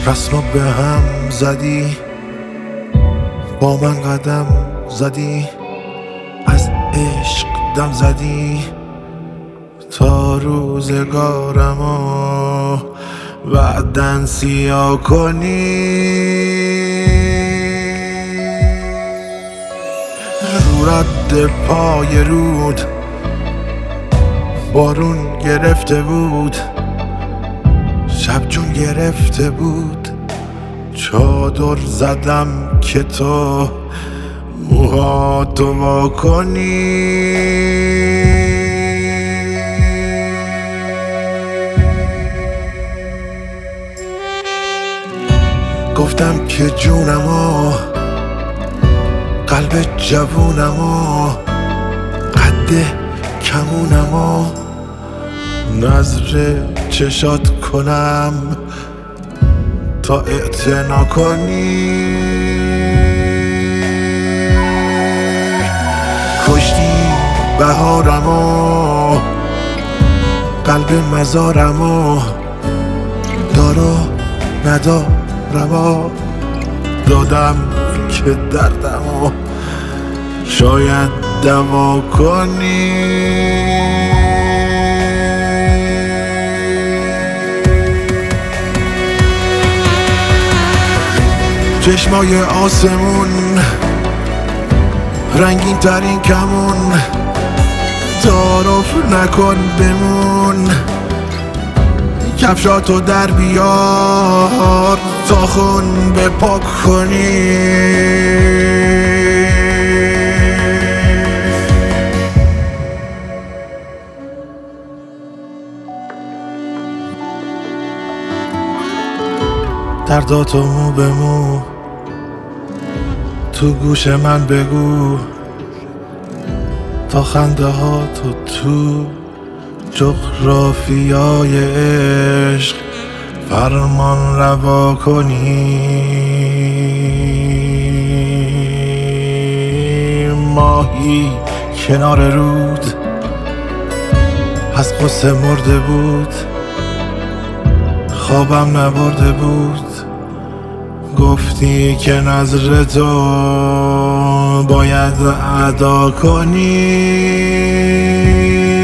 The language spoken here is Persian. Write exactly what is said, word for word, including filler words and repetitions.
رسمو به هم زدی، با من قدم زدی، از عشق دم زدی، تا روزگارمو بعدن سیاه کنی. رو رد پای رود بارون گرفته بود، شب جون گرفته بود، چادر زدم که تو موهاتو وا کنی. گفتم که جونمو، قلب جوونمو، قد کمونمو نظر چشات کنم تا اعتنا کنی. کشتی بهارمو، قلب مزارمو، دارو ندارمو دادم که دردمو شاید دوا کنی. چشمای آسمون رنگین ترین کمون، تعارف نکن بمون، کفشاتو در بیار تا خون بپاک کنی. درداتو مو به مو تو گوش من بگو، تا خنده ها تو تو جغرافیای عشق فرمان روا کنی. ماهی کنار رود از قصه مرده بود، خوابم نبرده بود، گفتی که نظر تو باید ادا کنی.